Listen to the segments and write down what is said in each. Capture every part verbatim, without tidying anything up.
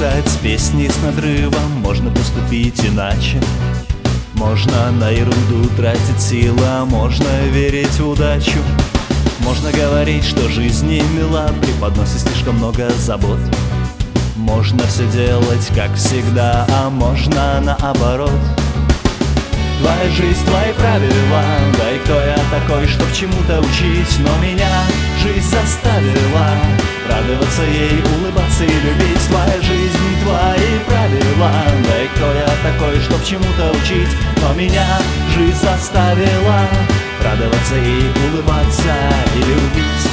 писать песни с надрывом, можно поступить иначе. Можно на ерунду тратить силы, а можно верить в удачу. Можно говорить, что жизнь не мила, преподносит слишком много забот. Можно все делать как всегда, а можно наоборот. Твоя жизнь, твои правила, да и кто я такой, чтоб чему-то учить? Но меня жизнь заставила радоваться ей, улыбаться и любить. Твоя жизнь, твои правила, да и кто я такой, чтоб чему-то учить? Но меня жизнь заставила радоваться ей, улыбаться и любить.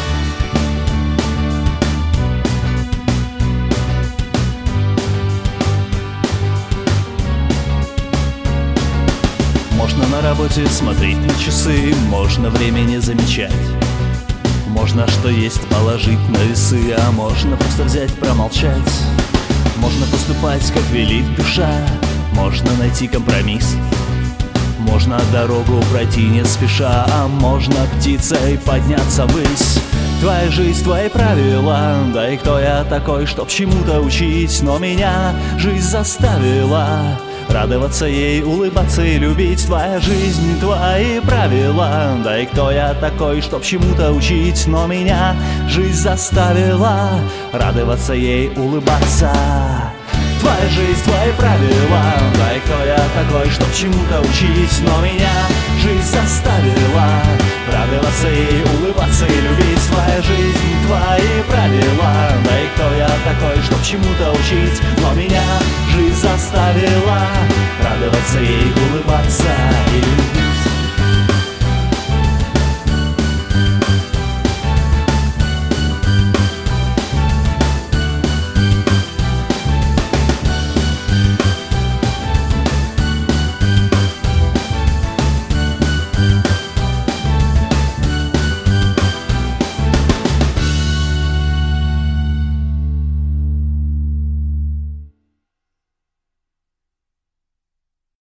Можно на работе смотреть на часы, можно время не замечать. Можно, что есть, положить на весы, а можно просто взять, промолчать. Можно поступать, как велит душа, можно найти компромисс. Можно дорогу пройти не спеша, а можно птицей подняться ввысь. Твоя жизнь, твои правила, да и кто я такой, чтоб чему-то учить? Но меня жизнь заставила радоваться ей, улыбаться и любить. Твоя жизнь, твои правила, да и кто я такой, чтоб чему-то учить? Но меня жизнь заставила радоваться ей, улыбаться. Твоя жизнь, твои правила, да и кто я такой, чтоб чему-то учить? Но меня жизнь заставила радоваться ей, улыбаться и любить. Твоя жизнь, твои правила, да и кто я такой, чтоб чему-то учить? Но меня жизнь заставила радоваться